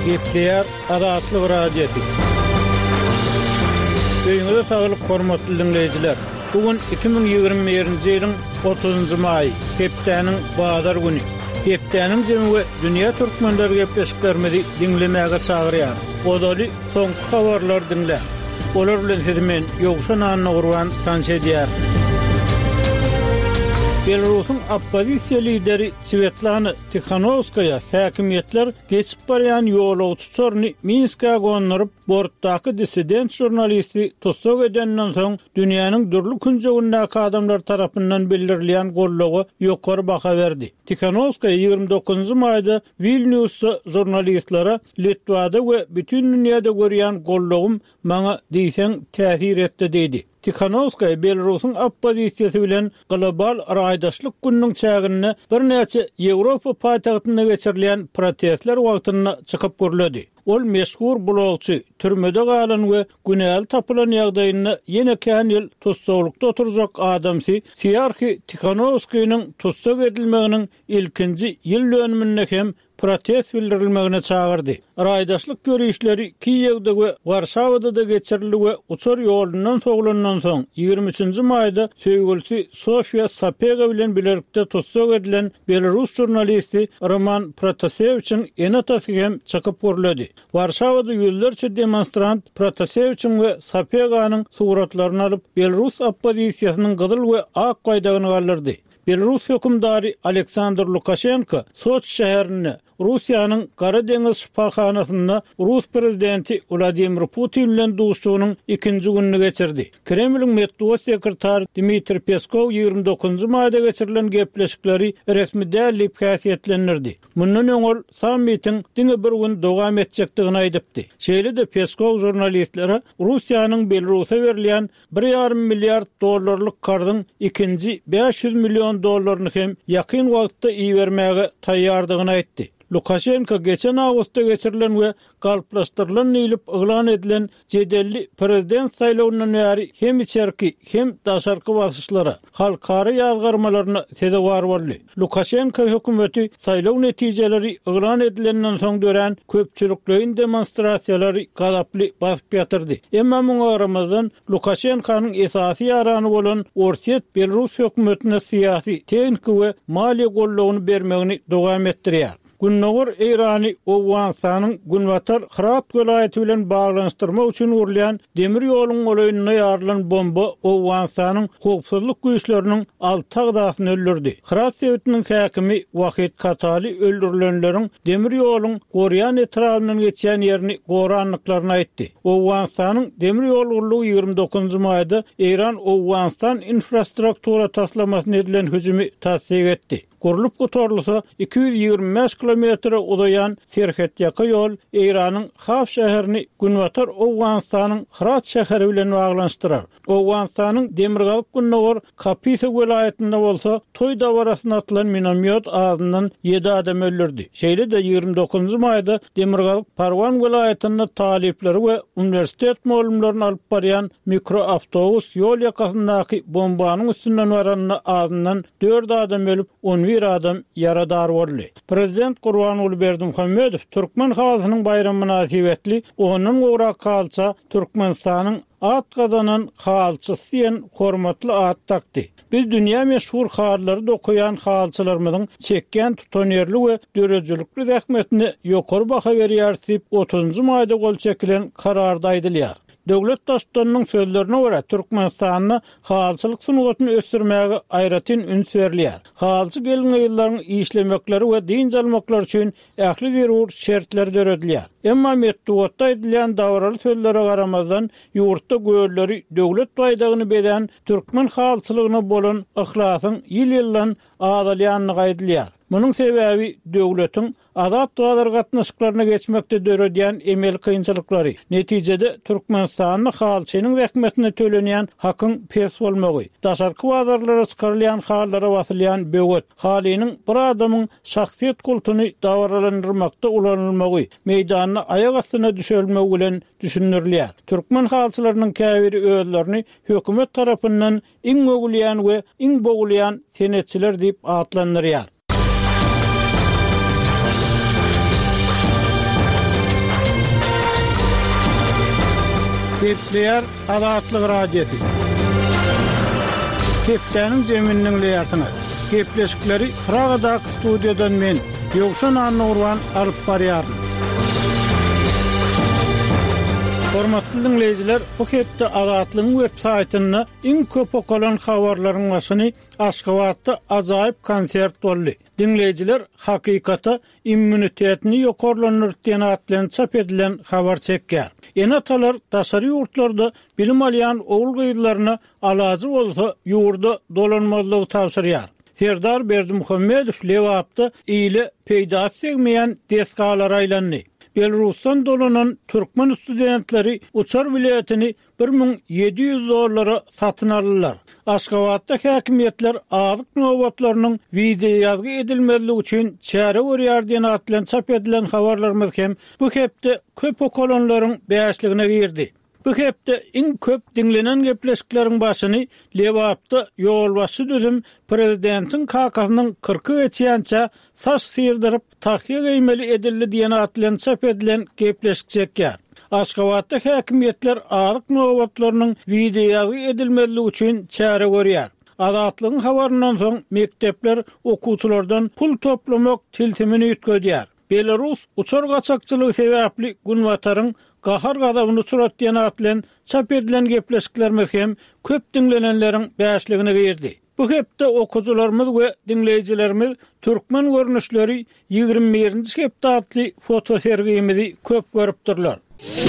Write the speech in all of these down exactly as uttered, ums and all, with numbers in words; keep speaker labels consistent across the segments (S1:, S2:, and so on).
S1: Gepleyer Adatlyk radiosi. Öýüňizde saglyk hormatly dinleýijiler. Bugün iki bin ýygrimi birinji ýylyň otuzunjy maý, hepdeniň bazar güni. Hepdeniň jemgy dünýä türkmenleri gepleşiklerimizi dinlemäge çagyrýar. Odaly soňky habarlar dinle. Olar bilen hizmet ýogşan anyny gurban tanş edýär. Belarusyň oppozisiýa lideri Svetlana Tikhanovskaya häkimetler geçip barýan ýolagçylaryny Minske göndürip bortdaky dissident jurnalisti tutsak edenden soň dünýäniň durly künjegindäki adamlar tarapyndan bildirilýän gollugy ýokary baha berdi. Tikhanovskaya ýygrimi dokuzunjy maýda Vilniusda jurnalistlere Litvada we bütün dünýäde görýän gollugym maňa diýsen täsir etdi diýdi. Tikhanovskaya Belarusyň oppozisiýasy bilen global raýdaşlyk gününiň çägini bir näçe Ýewropa paýtagtyna geçirilýän protestler wagtyna çykyp görledi. Ol meşhur blogçy, türmede galan we günäl tapylan ýagdaýyny ýene kän ýyl tutsaklykda oturjak adamsy Serhiy Tikhanovskynyň tutsak edilmeginiň ilkinji ýyl dönümine hem protest bildirilmegine çağırdı. Raýdaşlyk görüşleri Kiýewde we Warşawada da geçirildi we uçar ýolundan soglandan soň ýygrimi üçinji maýda söýgülsi Sofia Sapega bilen birlikde tutsak edilen Belarus jurnalisti Roman Protaseviçiň enatasy hem çykyp görüldi. Warşawada ýüzlerçe demonstrant Protaseviçiň we Sapeganyň suratlaryny alyp Belarus oppozisiýasynyň gyzyl we ak gaýdagyny galdyrdy. Belarus hökümdary Aleksandr Lukashenko Soç şäherini Russiýanyň Gara deňiz şifahanasyna Rus prezidenti Vladimir Putin bilen duşugynyň ikinji gününi geçirdi. Kremliň medeniýet sekretary Dmitri Peskov ýygrimi dokuzunjy maýda geçirilen gepleşikleri resmi däl häsiýetlendirdi. Mundan öňür sammitin diňe bir gün dowam etjekdigini aýdypdy. Şeýle-de Peskov jurnalistlere Russiýanyň Belarusa berilýän bir ýarym milliard dollarlyk kardyň ikinji beş yüz milyon dollaryny hem ýakyn wagtda iýermäge taýýardygyny aýtdy. Lukashenko geçen awgustda geçirilen we galplaşdyrylan ýylyp eglan edilen jedelli prezident saýlawyndan bäri hem içerki hem daşarky basyşlara, halkara ýazgarmalaryna sedewar boldy. Lukashenko hökümeti saýlaw netijeleri eglan edilenden soň dören köpçülikliň demonstrasiýalary galaply basyp ýatyrdy. Emma muňa garamazdan Lukashenkonyň esasy ýarany bolan Orset Belarus hökümetine syýasy, teknik we maliýe gollugyny bermegini dowam etdirýär. Günnäger Eýrany Owganistanyň Günwatar Hırat welaýaty bilen baglanyşdyrmak üçin urulýan demir ýoluň olaýyna ýarlylan bomba Owganistanyň howpsuzlyk güýçleriniň alty agdasyny öldürdi. Hırat sewitiniň häkimi Wahid Katali öldürilenleriň demir ýoluň Goryan etrafyndan geçýän ýerini goranlyklaryny aýtdy. Owganistanyň demir ýol gurulugy ýygrimi dokuzunjy maýda Eýran Owganistan infrastruktura taslamasyna edilen hüjümi tasdik etdi. Gurulup gotorulsa iki yüz ýygrimi beş kilometre uzayan Serhet ýaka ýol Eýranyň Haf şäherini Günwatar Owganistanyň Hırat şäheri bilen baglanşdyrar. Owganistanyň Demirgalyk Günnäger Kapisa welaýatynda bolsa toý dawarasyna atylan minomýot azyndan ýedi adam öldürdi. Şeýle-de ýygrimi dokuzunjy maýda Demirgalyk Parwan welaýatynda talipleri we uniwersitet molumlaryny alyp barýan mikroawtobus ýol ýakasyndaky bombanyň üstünden baranyna azyndan dört adam ölüp on bir adam yaradar boldy. Prezident Gurbanuly Berdimuhammedow Türkmen halasynyň bayramy münasibetli onuň ora kalça Türkmenistanyň at gazanan halçysy diýen hormatly at takdy. Biz dünýä meşhur haýarlary dokuyan halçylarymyzyň çekken tutanýerli we dörejilikli zähmetini ýokary baha berýär diýip otuzunjy maýda gol çekilen kararda aýdylýar. Döwlet daşlarının sözlerine göre Türkmenistan'da halçılık sunugatını ösürmäge aýratyn üns berilýär. Halçı gelin ýyllaryň işlemekleri we din jalmaklar üçin ähli zerur şertler döredilýär. Emma medeniýetde edilen dawraly sözlere garamazdan ýurtda göýleri döwlet baýdagyny beren türkmen halçylygyna bolan ihlasyn ýyl-ýyldan azalýanyny gaýdylýar. Munun sebäbi döwletiň azat dağlar gatnaşyklaryna geçmekde döredýän emel kynçylyklary. Netijede Türkmenistanyň halçynyň zähmetine tölenýän hakyň pes bolmagy, daşarky bazarlara çykarylýan hallara basylýan böwet, halynyň bir adamyň şahsiýet kultuny dawralandyrmakda ulanylmagy, meýdanyna aýak astyna düşürülmegi bilen düşünürilýär. Türkmen halçylarynyň käbiri özlerini hökümet tarapyndan iň mögülýän we iň bogulýan senetçiler diýip atlandyrýar. Gepleyer Azatlyk Radiosu. Keptäniň zeminiň leýatyna. Gepleşikleri Pragada studiodan men Ýogşan Annurwan alyp barýarym. Hormatly dinleýijiler, bu hepde Azatlyň web saýtyna iň köp okalan habarlaryň başyny Aşgabatda ajaýyp konsert boldy. Dinleýijiler hakykata immunitetini ýokarlanýar diýen atlan çap edilen habar çekýär. Enatalar daşary ýurtlarda bilim alýan oğul gyýdylaryna alazy bolsa ýurda dolanmalygy tawsyrýar. Serdar Berdimuhammedow Lewapda ýyly peýda etmeýän desgalar aýlandy. Belarusdan dolanan Türkmen studentleri Uçar vilayetini bir min yedi yüz dollara satın alırlar. Aşgabatda häkimiýetler azyk nowatlarynyň video ýazgy edilmeligi üçin çäre görýär diýen atlan çap edilen habarlarymyz hem bu hepde köp okolanlaryň bäşligine girdi. Bu hepde iň köp dinlenen gepleşikleriň başyny Lewapda ýolbaşy düzüm prezidentiň kakasynyň kırky geçýänçä saç syrdyryp tahýa geýmeli edildi diýen atlan çap edilen gepleşik çekýär. Aşgabatda häkimiýetler azyk nowatlarynyň video ýazgy edilmeligi üçin çäre görýär. Azatlygyň habaryndan soň mektepler okuwçylardan pul toplamak tiltimini ýetgedýär. Belarus uçar gaçakçylygy sebäpli günwataryň gahar gadabyny suratlayan atlan çap edilen gepleşiklerimiz hem köp dinlenenleriň bäşligine girdi. Bu hepde okuwçylarymyz we dinleýijilerimiz türkmen görnüşleri ýygrimi birinji hepde atly foto sergimizi köp görüpdirler.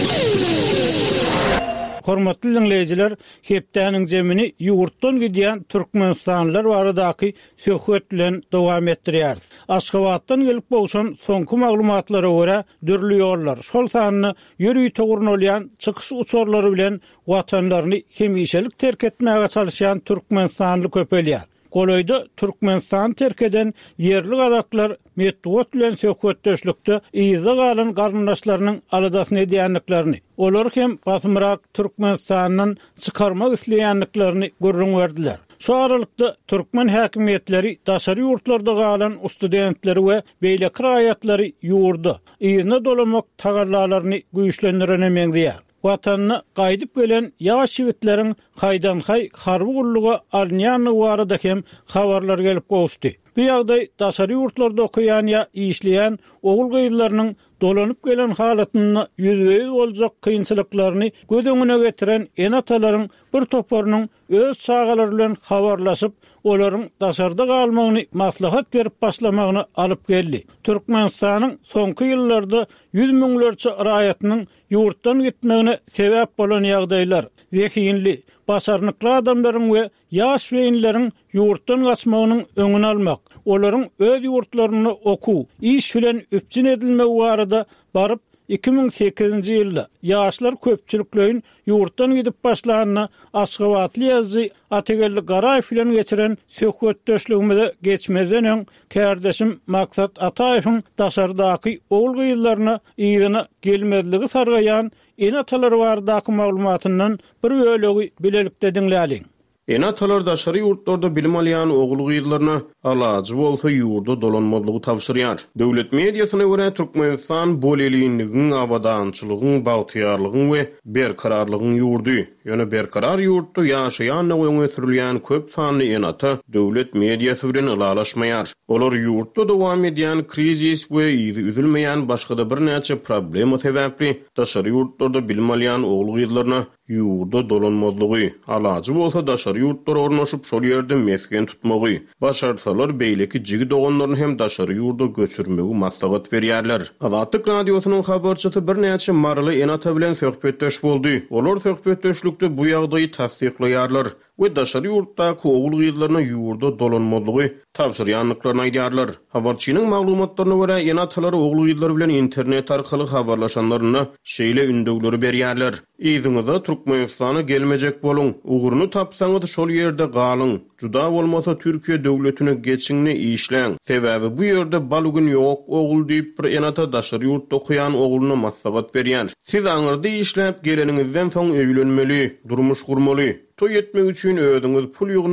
S1: Hormatly dinleýijiler, hepdäniň zemini ýurtdan gidýän türkmenistanlylar baradaky söhbet bilen dowam etdirýär. Aşgabatdan gelip bolşan soňky maglumatlara görä dürli ýollar şol sanyny ýürüýi togurnolýan çykyş uçurlary bilen watanlaryny hemişelik terk etmäge çalışýan türkmenistanly köpelýär. Goloyda Türkmenistan terk eden yerli gadaklar metwat bilen söhbetdeşlikde ýyzy galan garyndaşlarynyň aladasyny edýänliklerini, olar hem basmyrak Türkmenistanyň çykarmak isleýänliklerini görüň berdiler. Şu aralykda Türkmen häkimiýetleri daşary ýurtlarda galan studentleri we beýleki raýatlary ýurda ýyzyna dolamak tagarlalaryny güýçlendirene meňdiýär. Watanyna gaýdyp gelen ýaş ýigitlerin haýdan haý harby gulluga alnýany barada hem habarlar gelip goşdy. Bu ýagdaý daşary ýurtlarda okuyan ýa işleýän oğul gyýdylarynyň dolanyp gelen halatyny ýüzüňiz boljak kynçylyklaryny göz öňüne getiren enatalaryň bir toparynyň öz çagalary bilen habarlaşyp olaryň daşarda galmagyny maslahat berip başlamagyny alyp geldi. Türkmenistanyň soňky ýyllarda ýüz miňlerçe raýatynyň ýurtdan gitmegine sebäp bolan ýagdaýlar zehirli, basarnykly adamlaryň we ýaş beýinleriň ýurtdan gaçmagynyň öňüni almak, olaryň öz ýurtlaryny okuw, iş bilen üpçün edilmegi barada baryp iki min sekizinji ýylda ýaşlar köpçüliklerin ýurtdan gidip başlanyna Aşgabatly ýazgy Ategelli Garaýew bilen geçiren söhbetdeşligimizde geçmeden öň kärdeşim Maksat Ataýewiň daşardaky oğul gyýdylaryna ýygyna gelmezligi sargaýan enatalary bardaky maglumatyndan bir bölegi bilelikde dinläliň.
S2: Enatalar daşary ýurtlarda bilim alýan oğul gyýdylaryna alazy bolsa ýurda dolanmalygy tawsyrýar. Döwlet mediasyna görä Türkmenistan boleliğiniň awadançylygyň, bagtyarlygyň we berkararlygyň ýurdy. Ýöne berkarar ýurtda ýaşaýan we öňe köp sanly enata döwlet mediasy bilen alalaşmaýar. Olar ýurtda dowam edýän krizis we ýüzülmeýän başga bir näçe problem sebäpli daşary ýurtlarda bilim alýan oğul gyýdylaryna ýurda dolanmalygy alazy bolsa daşary ýurtlara ornaşyp şol ýerde mesken tutmagy, başarsalar beýleki jigi doganlaryny hem daşary ýurda göçürmegi maslahat berýärler. Azatlyk radiosynyň habarçysy bir näçe marly enata bilen söhbetdeş boldy. Olar söhbetdeşlikde bu ýagdaýy tasdikleýärler we daşary ýurtdaky oğul gyýdylaryna ýurda dolanmalygy tawsyrýanlyklaryny aýdýarlar. Habarçynyň maglumatlaryna görä enatalar oğul gyýdylary bilen internet arkaly habarlaşanlaryna şeýle ündegleri berýärler. Ýyzyňyza Türkmenistana gelmejek boluň, uguruny tapsaňyz şol ýerde galyň. Juda bolmasa Türkiýe döwletine geçiňni işleň. Sebäbi bu ýerde balugyň ýok oğul diýip bir enata daşary ýurtda okuyan oğluny maslahat berýär. Siz aňyrda işläp geleniňizden soň öýlenmeli, durmuş gurmaly. Toy etmek üçin ödüňiz pul ýugnap,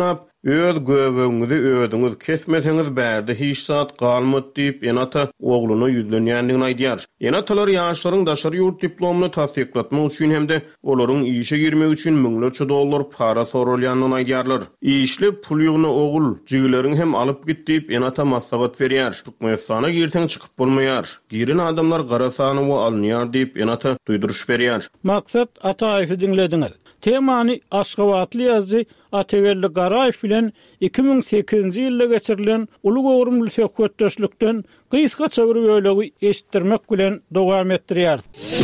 S2: Öz göwüňizi ödüňiz kesmeseňiz bärde hiç saat galmat diýip enata ogluny ýüzlenýändigini aýdýar. Enatalar ýaşlaryň daşary ýurt diplomyny tasdiklatmak üçin hemde olaryň işe girmek üçin müňlerçe dollar para sorulýanyny aýdýarlar. İşli pul ýygyny ogul jigileriň hem alyp gitdiýip enata maslahat berýär. Türkmenistana girteň çykyp bolmaýar. Girin adamlar garasany we alnýar diýip enata duýduruş berýär.
S1: Maksat Ataýewy diňlediňiz. Temany Aşgabatly ýazdy Ataýew Garaýew bilen iki ming sekizinji ýylda geçirilen Uly Gowrumly söhbetdeşlikden gysgaça bir bölegi eşitdirmek bilen dowam etdirýär.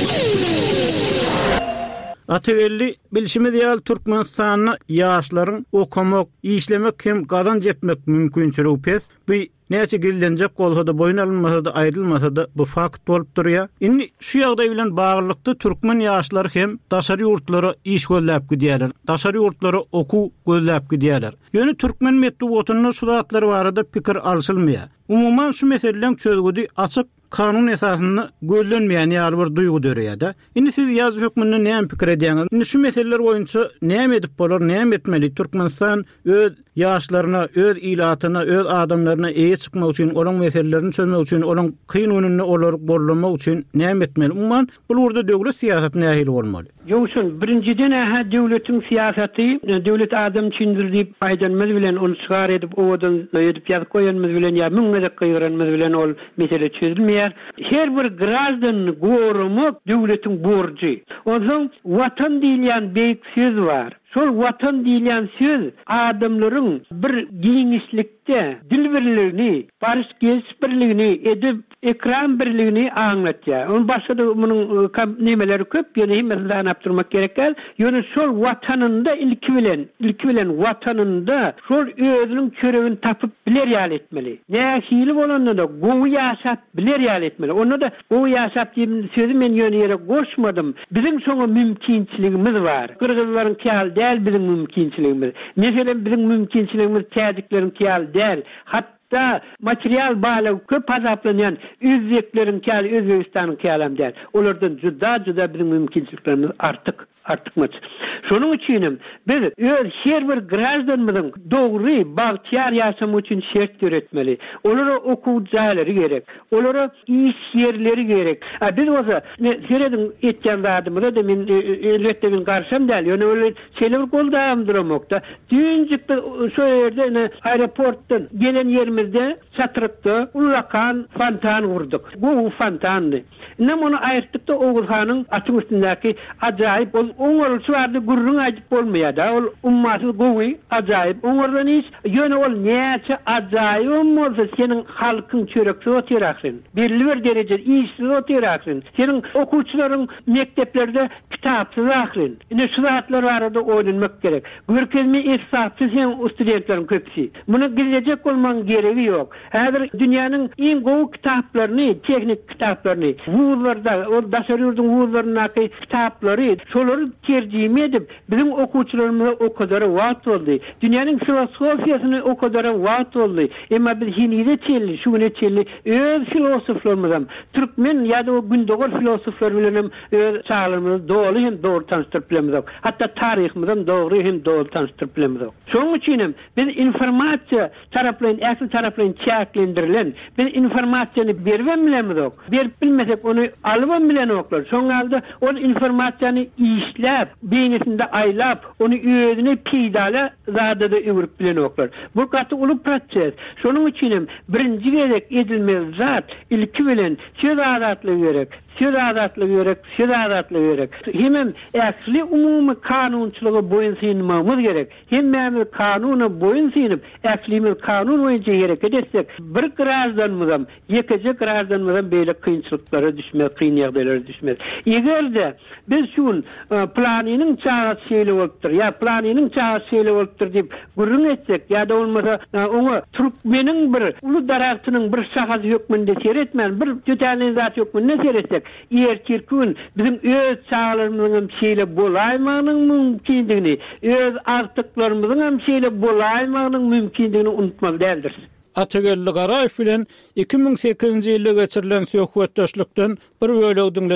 S1: Ataýew bilşimi diýil Türkmenistanyň ýaşlaryň okumak, işlemek hem gazanç etmek mümkinçiligi pes. Bu näçe gillenjek bolsa da boyun alınmasa da aýrylmasa da bu fakt bolup durýar. Indi şu ýagdaý bilen baglykda türkmen ýaşlary hem daşary ýurtlara iş gözläp gidýärler. Daşary ýurtlara oku gözläp gidýärler. Ýöne türkmen medeniýetiniň şu zatlary barada pikir alşylmaýar. Umuman şu meseleleň çözgüdi açyk kanun esasyny gözlenmeýän ýaly bir duýgu dörýärdi. Indi siz ýaz hökmünde näme pikir edýäňiz? Indi şu meseleler boýunça näme edip bolar, näme etmeli? Türkmenistan öz ýaşlaryna, öz ilatyna, öz adamlaryna eýe çykmak üçin, olaň meselelerini çözmek üçin, olaň kyn önünde olar bolmamak üçin näme etmeli? Umman bu urda döwlet siýasaty nähili bolmaly?
S3: Ýoksun, birinciden ha döwletiň siýasaty, döwlet adam çindir diýip aýdanmaz bilen onu çygar edip owadan edip ýazyp goýanmaz bilen ýa müňe gyýranmaz bilen ol mesele çözülmeýär. Her bir grazdan gorumak döwletiň borjy. Oňa watan diýilýän beýik söz bar. Sol watan diýilýän söz adamlaryň bir giňişlikde dil birligini, barış birligini edip ekran birligini aňlatýar. Onu başga da munyň nemeleri köp, ýöne hemmesinde anapdyrmak gerekär. Ýöne sol watanynda ilki bilen, ilki bilen watanynda sol özüniň çöregini tapyp biler ýaly etmeli. Nähili bolanda da gowy ýaşap biler ýaly etmeli. Onu da gowy ýaşap diýip sözü men ýöne ýere goşmadym. Bizim soňa mümkinçiligimiz bar. Kırgızlaryň kal däl bizim mümkinçiligimiz. Meselen bizim mümkinçiligimiz täziklerin kal däl. Hatta material bağlı köp azaplanyan üzvekleriň kal Özbegistanyň kalam däl. Olardan juda juda bizim mümkinçiliklerimiz artyk. Artykmaz. Şonuň üçin biz öz her bir grazdanymyzyň dogry bagtyar ýaşamy üçin şert göretmeli. Olara okuw jaýlary gerek. Olara iş ýerleri gerek. Ha biz bolsa seredin etken zadymyda da men elbetde men garşam däl. Ýöne öyle şeýler goldam duramokda. Düňjükde şo ýerde aeroportdan gelen ýerimizde çatyrykda ulakan fontan gurduk. Bu fontandy. Näme onu aýyrtykda Oguzhanyň açyk üstündäki ajaýyp oňorçy bardy gurrun aýdyp bolmaýar da. Ol ummaty gowy ajaýyp oňordan iş ýöne ol näçe ajaýyp bolsa seniň halkyň çörekçi otýaraksyn. Belli bir derejede işsiz otýaraksyn. Seniň okuwçylaryň mekteplerde kitapsyz aksyn. Ine şu zatlar barada oýlanmak gerek. Görkezmi esasy sen studentleriň köpsi. Muny girecek bolmaň geregi ýok. Häzir dünýäniň iň gowy kitaplaryny, teknik kitaplaryny wuzlarda, o daşary ýurdun wuzlarynyň kitaplary, şolary terjime edip bizim okuwçylarymyza o kadar wagt boldy. Dünýäniň filosofiýasyny o kadar wagt boldy. Emma biz hinide çelli, şu güne çelli öz filosoflarymyzam, türkmen ýa-da o gündogor filosoflar bilen öz çağlarymyzy dogry hem dogry tanıştyryp bilemizok. Hatda taryhymyzdan dogry hem dogry tanıştyryp bilemizok. Şoň üçin biz informasiýa taraplaryň, äsli taraplaryň çäklendirilen, biz informasiýany berben bilemizok. Berip bilmesek onu alyp bilen oklar. Şoň alda o informasiýany işläp, beýnesinde aýlap, onu özüne peýdala zada da öwürip bilen oklar. Bu gaty uly proses. Şonuň üçin birinji gerek edilmeli zat ilki bilen söz azatlygy gerek. Söz azatlygy gerek, söz azatlygy gerek. Hemem äsli umumy kanunçylyga boyun synmamyz gerek. Hemmämiz kanuny boyun synyp, äslimiz kanun boýunça hareket etsek, bir grazdanmyzam, ýekiji grazdanmyzam beýle kynçylyklara düşmek, kyn ýagdaýlara düşmek. Egerde biz şu planynyň çağa şeýle bolupdyr, ýa planynyň çağa şeýle bolupdyr diýip gurrun etsek, ýa-da bolmasa oňa türkmeniň bir uly daratynyň bir şahazy hökmünde seretmän, bir jötälen zat hökmünde seretmek. Eğer kirkün bizim öz çağlarımızın şeyle bolaymağının mümkinliğini, öz artıklarımızın hem şeyle bolaymağının mümkinliğini unutmalı değildir.
S1: Ataýew Garaýew bilen iki ming sekizinji ýylda geçirilen söhbetdeşlikden bir bölegi dinlediňiz.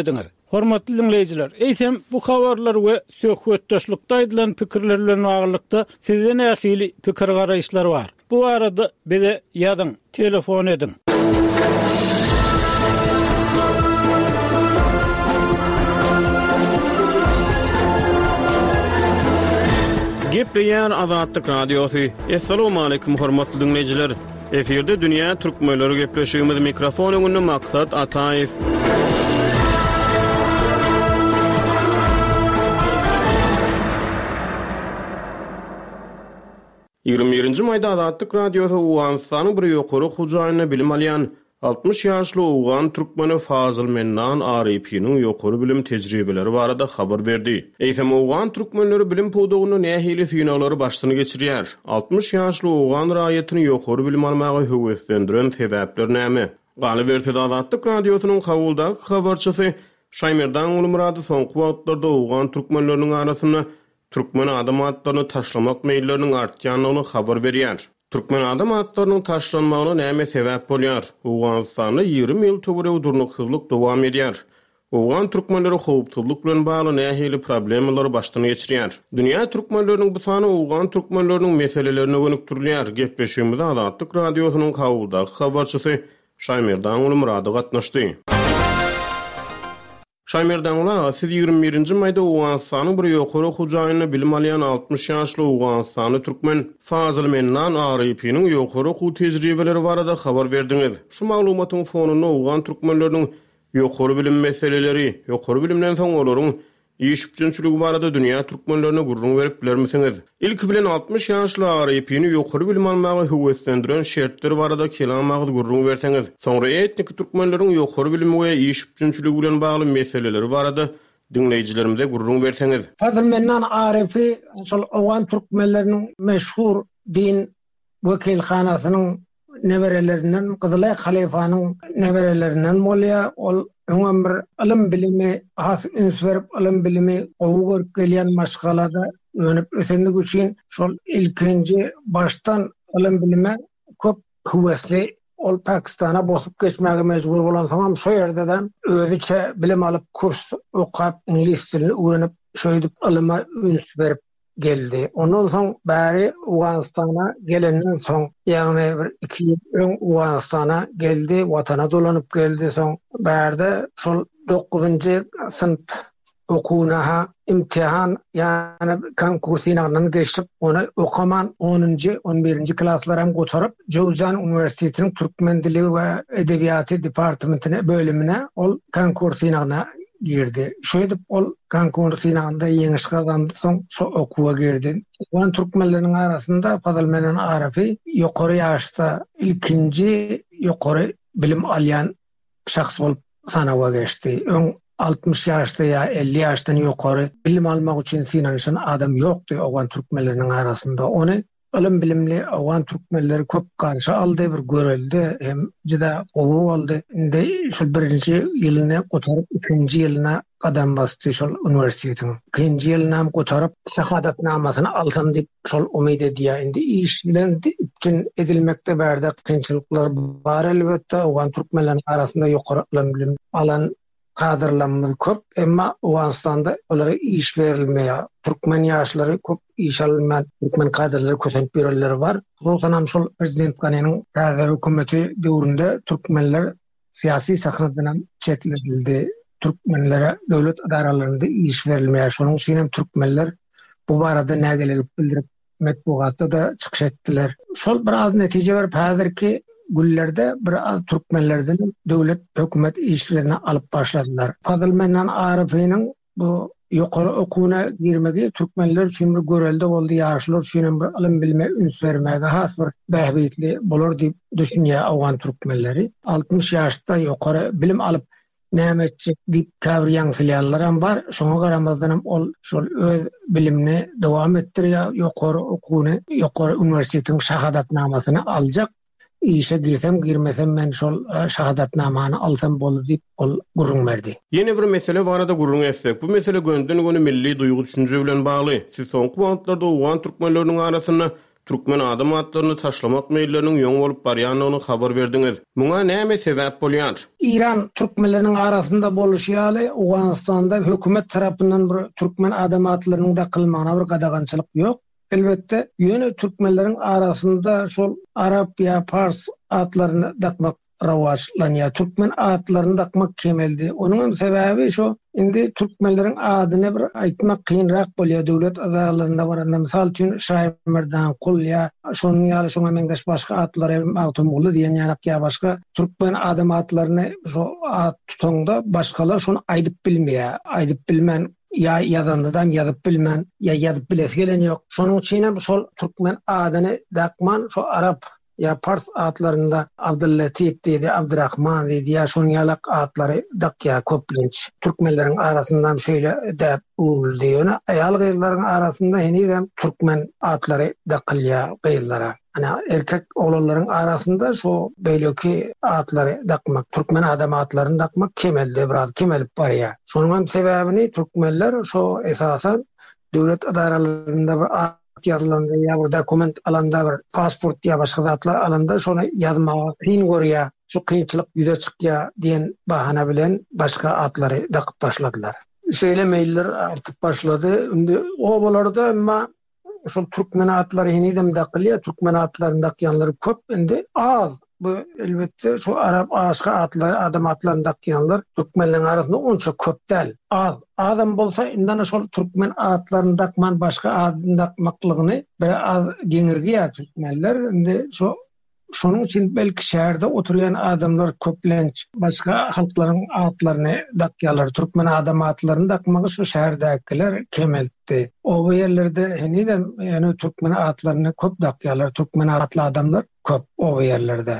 S1: Hormatly dinleyijiler, eýsem bu habarlar we söhbetdaşlykda edilen pikirler bilen baglykda sizden ähili pikir garaýşlar bar. Bu arada bize ýazyň, telefon edin. Gepleýär Azatlyk Radiosu. Assalamu alaykum hormatly dinleyijiler. Eferde dünýä türkmenleri gepleşigimiz mikrofon öňünde Maksat Ataýew. ýygrimi birinji maýda Azatlyk Radiosu Uganistanyň bir ýokary hujaýyna bilim alýan altmış ýaşly owgan türkmeni Fazıl Mennan Aripiniň ýokary bilim tejribeleri barada habar berdi. Eýsem owgan türkmenleri bilim podugyny nähili synaglary başlyny geçirýär. altmış ýaşly owgan raýatyny ýokary bilim almagy höwetlendiren sebäpler näme? Galy berdi Azatlyk Radiosynyň kabuldaky habarçysy Şaýmerdan Ulumurady soňky wagtlarda owgan türkmenleriniň arasynda türkmen adam atlaryny taşlamak meýilleriniň artýanyny habar berýär. Türkmen adam atlarynyň taşlanmagyna näme sebäp bolýar? Owganistanda ýygrimi ýyl töwere udurnuksuzlyk dowam edýär. Owgan türkmenleri howpsuzlyk bilen bagly nähili problemler başlyny geçirýär. Dünýä türkmenleriniň bu sany owgan türkmenleriniň meselelerine gönükdirilýär. Gepleşigimizde Azatlyk Radiosynyň kabuldaky habarçysy Şaýmerdan Ulumurady gatnaşdy. Şaýmerdan ula siz ýygrimi birinji maýda Owganistanyň bir ýokary hujaýyny bilim alýan altmış ýaşly Owganistany türkmen Fazıl Mennan Aripiniň ýokary hu tejribeleri barada habar berdiňiz. Şu maglumatyň fonunda owgan türkmenleriniň ýokary bilim meseleleri, ýokary bilimden soň olaryň iş üçinçiligi barada dünýä türkmenlerine gurrun berip bilermisiňiz? İlk bilen altmış ýaşly Aripini ýokary bilim almagy höwetlendiren şertler barada kelammagy gurrun berseňiz. Soňra etnik türkmenleriň ýokary bilim we iş üçinçiligi bilen bagly meseleleri barada dinleýijilerimize gurrun berseňiz.
S4: Fazıl Mennan Arifi şol owgan türkmenleriniň meşhur din wekilhanasynyň neberelerinden Gyzylay halifanyň neberelerinden bolýar. Ol öňem bir ilim bilimi has ünsverip ilim bilimi owgur gelýän maşgalada önüp ösendik üçin şol ilkinji baştan ilim bilime köp hüwesli ol Pakistana bosup geçmäge mejbur bolan soňam şo ýerden özüçe bilim alyp kurs okap ingliz dilini öwrenip şoýdyp ilyma üns berip geldi. Ondan soň bäri Owganistana gelenden soň ýagny bir iki ýyl öň Owganistana geldi, watana dolanyp geldi. Soň bärde şol dokuzunjy sınıf okuwuna imtihan ýani konkursyny geçip onu okaman onunjy on birinji klaslara hem gotaryp Jowzan Üniversitetiniň türkmen dili we edebiýaty departamentine bölümine ol konkursyna girdi. Şöýdip ol konkursyna ýeňiş gazandy, soň şo okuwa girdi. Owgan türkmenleriniň arasynda Fazıl Mennan Arifi ýokary ýaşda ilkinji ýokary bilim alýan şahs bolup sanawa geçdi. Öň altmış ýaşda ýa elli ýaşdan ýokary bilim almak üçin synanyşan adam ýokdy owgan türkmenleriniň arasynda. Ony ilim bilimli owgan türkmenleri köp garşy aldy, bir göreldi, hem juda gowy boldy. Indi şu birinji ýylyny gotaryp ikinji ýylyna qadam bastı şol üniversitetiň. İkinji ýylyna gotaryp şahadatnamasyny alsam diýip şol umyd edýär. Indi iş bilen üçin edilmekde bärde kynçylyklar bar elbetde. Owgan türkmenleriň arasynda ýokary ilim bilim alan kadrlanmaly köp, emma Owganistanda olara iş berilmeýär. Türkmen ýaşlary köp iş alman, türkmen kadrlary kösenip berýärler bar. Şonam şol prezident Ganynyň täze hökümeti döwründe türkmenler siyasi sahnadan çetledildi. Türkmenlere döwlet adaralarynda iş berilmeýär. Şonuň üçin hem türkmenler bu barada nägelerlik bildirip metbuatda da çykyş etdiler. Şol bir az netije berip häzirki güllerde bir az türkmenlerden döwlet hökümet işlerini alıp başladılar. Fazıl Mennan Arifiniň bu ýokary okuwuna girmegi türkmenler üçin bir görelde boldy, ýaşlar üçin bir ilim bilme üns bermegi has bir bähbitli bolar diýip düşünýär owgan türkmenleri. altmış ýaşda ýokary bilim alyp näme etjek diýip käbir ýaňsylýanlar hem bar. Şoňa garamazdan hem ol şol öz bilimini dowam etdirýär, ýokary okuwuny, ýokary üniversitetiň şahadatnamasyny aljak. İşe girsem girmesem men şol şahadatnamany alsam bolur diýip ol gurrun berdi.
S2: Ýene bir mesele barada gurrun etsek, bu mesele gönden göni milli duýgu düşünje bilen bagly. Siz soňky wagtlarda owgan türkmenleriniň arasynda Türkmen adam atlaryny taşlamak meýilleriniň ýoň bolup barýanlygyny habar berdiňiz. Muňa näme sebäp bolýar?
S4: İran Türkmenlerinin arasında boluşýaly Awganistanda hökümet tarapyndan bir Türkmen adam atlarynyň da kılmagyna bir gadagançylyk ýok. Elbette ýöne Türkmenleriň arasında şol Arap ýa Fars atlaryny dakmak rawajlanýar. Türkmen atlaryny dakmak kemeldi. Onuň sebäbi şo, indi Türkmenleriň adyny bir aýtmak kynrak bolýar döwlet adalarynda baranda. Mysal üçin Şaýmerdan Kul ýa şonuň ýaly şoňa meňdeş başga atlar Magtumgul diýen ýa ýa başga Türkmen adam atlaryny şo at tutanda başgalar şonu aýdyp bilmeýär. Aýdyp bilmän ya yadandan yazyp bilmän ya yazyp bilesen ýok. Şonuň üçin şol Türkmen adyny dakman şo Arap ya Fars atlarında Abdüllatif dedi, Abdurrahman dedi, ya şonuň ýalak atlary dakya köplenç. Türkmenleriň arasyndan şeýle däp uğuldy ýöne. Aýal gyýlaryň arasynda henüzem Türkmen atlary dakylýar gyýlara. Ana erkek oğlanlaryň arasynda şo beýleki atlary dakmak, Türkmen adam atlaryny dakmak kemeldi, biraz kemelip barýar. Şonuň sebäbini Türkmenler şo esasan döwlet adaralarynda bir ýarlandy ýa bir dokument alanda bir pasport ýa başga zatlar alanda şonu ýazmaga kyn görýär. Şu kynçylyk ýüze çykýar diýen bahana bilen başga atlary dakyp başladylar. Şeýle meýiller artyp başlady. Indi o bolarda emma şol Türkmen atlary henüzem dakylýar, Türkmen atlaryny dakýanlary köp, indi az. Bu elbette şu Arap başga atlary, adam atlaryny dakýanlar Türkmenleriň arasynda onça köp däl. Az adam bolsa indan şol Türkmen atlaryny dakman başga adamy dakmaklygyny bir az geňirgiýär Türkmenler. Indi şu şonuň üçin belki şäherde oturýan adamlar köplenç başga halklaryň atlaryny dakýarlar. Türkmen adam atlaryny dakmagy şu şäherdekiler kemeldi. O ýerlerde henüzem ýani Türkmen atlaryny köp dakýarlar. Türkmen atly adamlar köp o ýerlerde.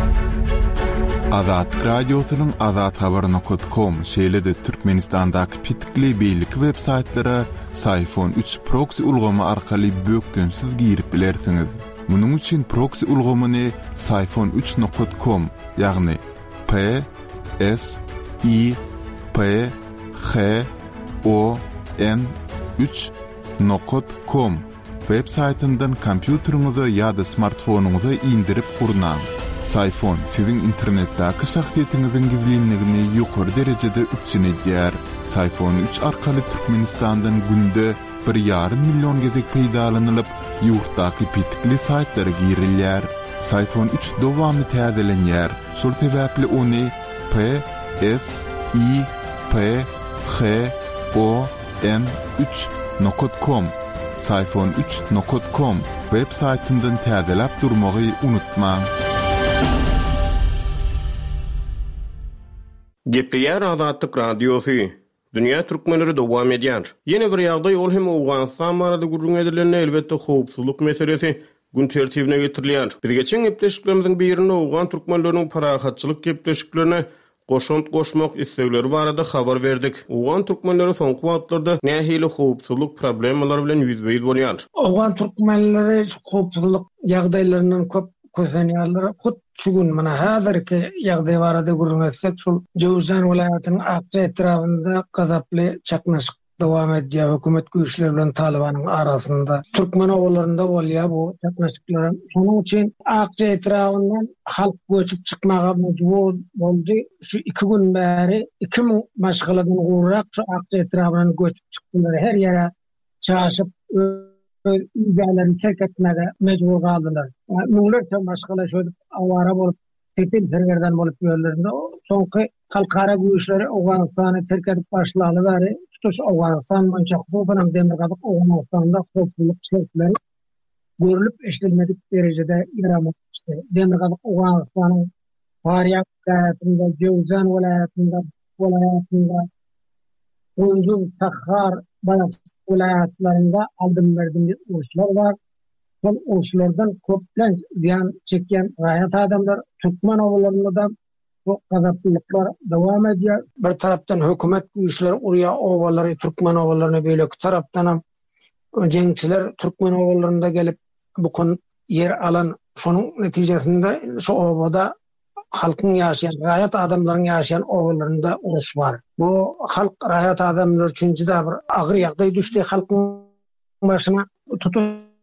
S5: Azat radiosynyň azat habar nokta com şeýle-de Türkmenistandaky pitkli beýlik web saytlara Sayfon üç proxy ulgamy arkaly bökdünsiz girip bilersiňiz. Munuň üçin proxy ulgamyny sayfon üç nokta com ýagny P S I P H O N üç nokta com web saytyndan kompýuteriňize ýa-da smartfonuňyza indirip gurnaň. Sayfon siziň internetdäki şahsiýetiňiziň gizlinligini ýokary derejede üçinedýär. Sayfon üç arkaly Türkmenistandan günde bir ýarym million gezek peýdalanylyp ýurtdaky pitkli saytlara girilýär. Sayfon üç dowamy täzelenýär. Şol sebäpli ony P S I P H O N üç nokta com sayfon üç nokta com web saytyndan täzelep durmagy unutmaň.
S2: Gepleýär Azatlyk Radiosy. Dünýä türkmenleri dowam edýär. Ýene bir ýagdaý ol hem Awganistan barada gurrun edilen elbetde howpsuzlyk meselesi gün tertibine getirilýär. Biz geçen gepleşiklerimiziň birinde Awgan türkmenleriniň parahatçylyk gepleşiklerine goşunt goşmak istegleri barada habar berdik. Awgan türkmenleri soňky wagtlarda nähili howpsuzlyk problemleri bilen ýüzbeýiz bolýar.
S4: Awgan türkmenleri howpsuzlyk ýagdaýlarynyň köp közenýärler. Hut şugun mana häzirki ýagdaý barada gurrun etsek, şol Jowzan welaýatynyň Akça etrafynda gazaply çaknaşyk dowam edýär. Hökümet güýçleri bilen Talibanyň arasynda türkmen owalarynda bolýar bu çaknaşyklar. Şonuň üçin Akça etrafyndan halk göçüp çykmaga mejbur boldy. Şu iki gün bäri iki ming maşgaladan gurrak şu Akça etrafyndan göçüp çykdylar. Her ýere çaşyp üýlerini terk etmege mejbur kaldylar. Müňlerçe maşgala şöyle awara bolup, tetil sergerden bolup ýerlerinde soňky halkara güýçleri Awganistany terk edip başlaly bäri tutuş Awganistan boýunça hopanan demirgadyk Awganistanda howpsuzlyk şertleri görülüp eşlenmedik derejede ýaramakçy. Demirgadyk Awganistanyň Faryab welaýatynda, Jowzan welaýatynda, welaýatynda, Gunjun, Takhar, Balas welaýatlarynda aldym berdim uruşlar bar. Şol uruşlardan köplen ziyan çekýän raýat adamlar Türkmen owalarynda bu gazaplyklar dowam edýär. Bir tarapdan hökümet güýçleri urýa owalary, Türkmen owalaryny beýle tarapdan hem jeňçiler Türkmen owalarynda gelip bu gün yer alan, şonuň netijesinde şu owada halkyň ýaşaýan, raýat adamlaryň ýaşaýan owalarynda uruş bar. Bu halk raýat adamlar üçin juda bir agyr ýagdaý düşdi halkyň başyna. Tutuş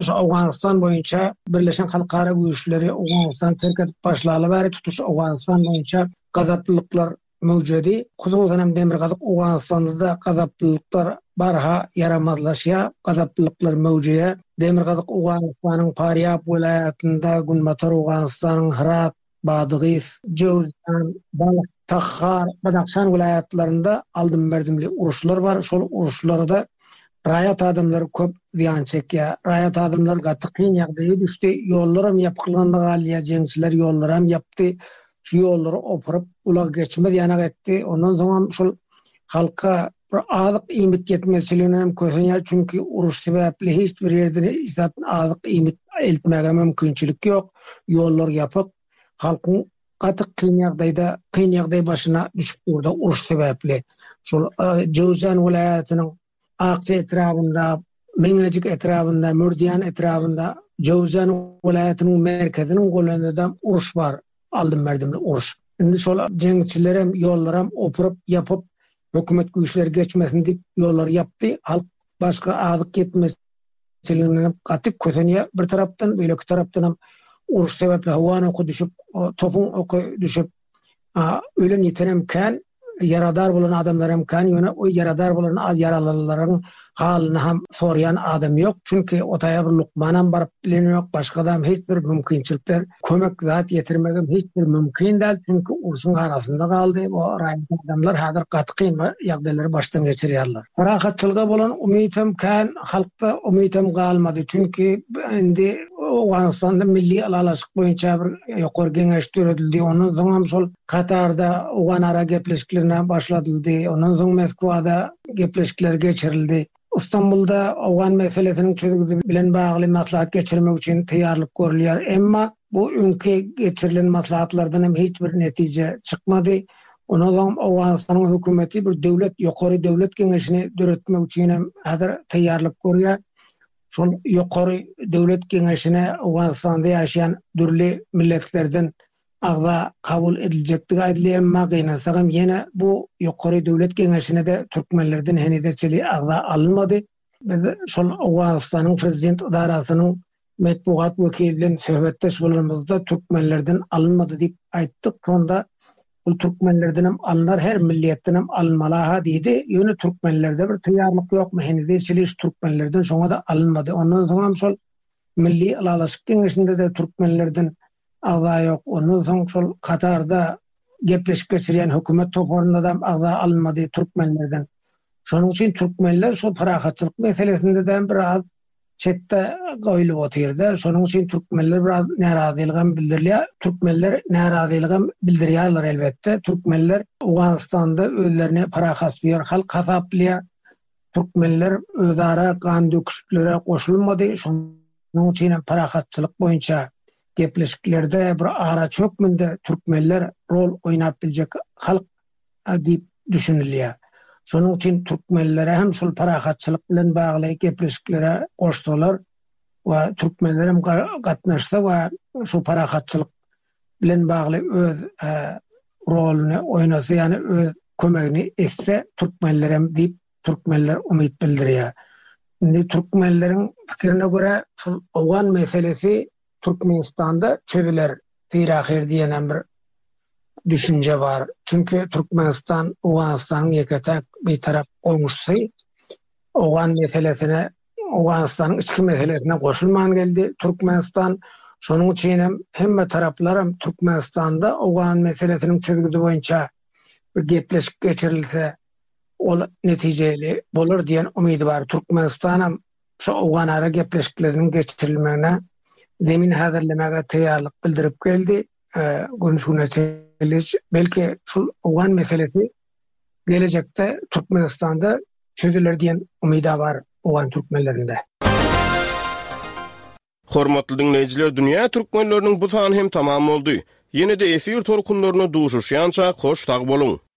S4: Awganistan boyunça Birleşen Halkara Güýçleri Awganistan terk edip başlaly bäri tutuş Awganistan boyunça gazaplyklar mewjudi. Kuzgun dönem demir gazyk Awganistanda da gazaplyklar barha yaramazlaşýa, gazaplyklar mewjudi. Demir gazyk Awganistanyň Faryab vilayatynda, Gunmatar Awganistanyň Herat, Badygys, Jowzan, Balyk, Tahar, Badakhşan vilayatlarında aldım berdimli uruşlar var. Şol uruşlarda raýat adamlary köp ziýan çekýär. Raýat adamlar gaty kyn ýagdaýa düşdi. Ýollarym ýapylganda galýa, jeňçiler ýollaram ýapdy. Şu ýollary opurup ulag geçmez ýana etdi. Ondan soň şol halka bir azyk iýmit ýetmezçiligine hem kösenýär, çünki uruş sebäpli hiç bir ýerde izat azyk iýmit eltmäge mümkinçilik ýok. Ýollar ýapyk, halkyň gaty kyn ýagdaýda, kyn ýagdaý başyna düşüp durdy uruş sebäpli. Şol Jowzan vilayatynyň Akça etrafında, Meňejik etrafında, Mürdiýan etrafında, Jowzan vilayatynyň merkeziniň golunda uruş bar. Aldım berdimli uruş. Indi şol jeňçilerim ýollaram opurup ýapyp hökümet güýçleri geçmesin diýip ýollar ýapdy. Halk başga azyk ýetmezçiligine gaty kösenýär. Bir tarapdan, öýleki tarapdan uruş sebäpli hawan oky düşüp, topun oky düşüp, ölen ýetenem kan yaradar bolan adamlar hem kan, ýöne o yaradar bolan yaralılaryň halyny ham sorýan adam ýok. Çünki otaýa bir lukmanam baryp bilen ýok, başga adam hiç bir mümkinçilikler, kömek zat ýetirmegem hiç bir mümkin däl. Çünki uruşyň arasynda galdy. O raýat adamlar häzir gatykyn ýagdaýlary başdan geçirýärler. Parahatçylyga bolan umytym kan, halkda umytym galmady. Çünki indi Awganistanda milli alalaşyk boýunça bir ýokary geňeş töredildi. Ondan soň şol Katarda Awgan ara gepleşiklerine başladyldy. Ondan soň Moskwada gepleşikler geçirildi. İstanbul'da Awgan meselesini çözgüdü bilen bagly maslahat geçirmek için tayarlyk görülýär. Emma bu ünki geçirilen maslahatlardan hem hiç bir netije çykmady. Ondan soň Awganistanyň hökümeti bir döwlet, ýokary döwlet geňeşini döretmek üçin hem häzir tayarlyk görýär. Şol ýokary döwlet geňeşine Awganistanda ýaşaýan dürli milletlerden agda kabul ediljekdigi aýdylýar. Magynasagam ýene bu ýokary döwlet geňeşine de türkmenlerden henidetçili agda alınmady. Biz şol Awganistanyň prezident idarasynyň metbuat wekili bilen söhbetdeş bolanymyzda türkmenlerden alınmady diýip aýtdyk. Sonda bu türkmenlerden hem alınlar, her milletden hem alınmalaha diýdi. Ýöne türkmenlerde bir tayarlyk ýokmy? Henidetçili türkmenlerden şoňa da alınmady. Ondan soň şol milli alalaşyk geňeşinde de türkmenlerden agda ýok. Ondan soň şol Katarda gepleşip geçirýän hökümet toparynda da agda alınmady türkmenlerden. Şonuň üçin türkmenler şol parahatçylyk meselesinde de biraz çetde goýulyp oturýar. Şonuň üçin türkmenler biraz narazylyk bildirilýär. Türkmenler narazylyk bildirýärler elbetde. Türkmenler Awganistanda özlerini parahatçylar, halk hasaplýar. Türkmenler özara gan döküşlere goşulmady. Şonuň üçin parahatçylyk boýunça gepleşiklerde bir ara çökmünde türkmenler rol oynap biljek halk diýip düşünilýär. Şonuň üçin türkmenlere hem şol parahatçylyk bilen bagly gepleşiklere goşdylar we türkmenler hem gatnaşsa we şu parahatçylyk bilen bagly öz roluny oýnasa, ýani öz kömegini etse türkmenler hem diýip türkmenler umyt bildirýär. Indi türkmenleriň pikirine göre şol Awgan meselesi Türkmenistan'da çöbiler tirahir diýenen bir düşünce var. Çünkü Türkmenistan, Awganistan'ın yeketek bir taraf olmuşdy. Awgan meselesine, Awganistan'ın içki meselesine goşulman geldi. Türkmenistan, şonuň üçin hem hemme taraplar hem Türkmenistan'da Awgan meselesiniň çözgüdü boýunça bir gepleşik geçirilse ol netijeli bolar diýen umydy bar. Türkmenistan hem şu Awgan ara gepleşikleriniň geçirilmegine demin häzirlemege tayarlyk bildirip geldi. E, Görüşüne çeliş, belki şu Awgan meselesi gelecekte Türkmenistan'da çözüler diýen umyda var Awgan türkmenlerinde.
S2: Hormatly dinleyijiler, dünýä türkmenleriniň bu sany hem tamam boldy. Ýene-de efir torkunlaryna duşuşýança hoş tag boluň.